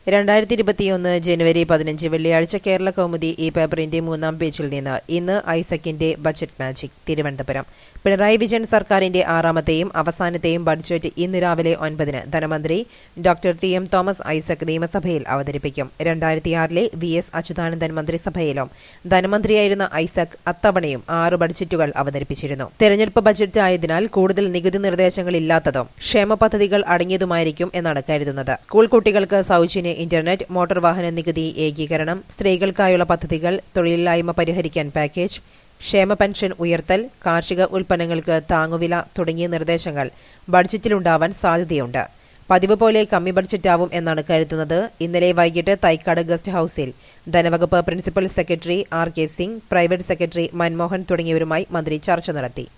2021 ജനുവരി 15 വെള്ളിയാഴ്ച കേരള കൗമുദി ഈ പേപ്പറിന്റെ 3-ാം പേജിൽ നിന്ന് ഇന്ന് ഐസക്കിന്റെ ബജറ്റ് മാജിക്. തിരുവനന്തപുരം. പിണറായി വിജയൻ സർക്കാരിന്റെ 6ാമത്തെയും അവസാനത്തെയും ബഡ്ജറ്റ് ഇന്ന് രാവിലെ 9-ന് ധനമന്ത്രി ഡോക്ടർ ടി.എം. തോമസ് ഐസക് നിയമസഭയിൽ അവതരിപ്പിക്കും. 2006-ലെ വി.എസ്. അച്യുതാനന്ദൻ മന്ത്രിസഭയിലും ധനമന്ത്രിയായിരുന്ന ഐസക് അത്തവണയും 6 ബഡ്ജറ്റുകൾ അവതരിപ്പിച്ചിരുന്നു. തെരഞ്ഞെടുപ്പ് ബജറ്റ് ആയതിനാൽ കൂടുതൽ നികുതി നിർദ്ദേശങ്ങളില്ലാത്തതും ക്ഷേമ പദ്ധതികൾ അടങ്ങിയതുമായിരിക്കും എന്നാണ് കരുതുന്നത്. സ്കൂൾ കുട്ടികൾക്ക് സൗജന്യ ഇന്റർനെറ്റ്, മോട്ടോർ വാഹന നികുതി ഏകീകരണം, സ്ത്രീകൾക്കായുള്ള പദ്ധതികൾ, തൊഴിലില്ലായ്മ പരിഹരിക്കാൻ പാക്കേജ്, ക്ഷേമ പെൻഷൻ ഉയർത്തൽ, കാർഷിക ഉൽപ്പന്നങ്ങൾക്ക് താങ്ങുവില തുടങ്ങിയ നിർദ്ദേശങ്ങൾ ബഡ്ജറ്റിലുണ്ടാവാൻ സാധ്യതയുണ്ട്. പതിവ് പോലെ കമ്മി ബഡ്ജറ്റാവും എന്നാണ് കരുതുന്നത്. ഇന്നലെ വൈകിട്ട് തൈക്കാട് ഗസ്റ്റ് ഹൌസിൽ ധനവകുപ്പ് principal secretary RK. Singh, private secretary Manmohan തുടങ്ങിയവരുമായി മന്ത്രി ചർച്ച നടത്തി.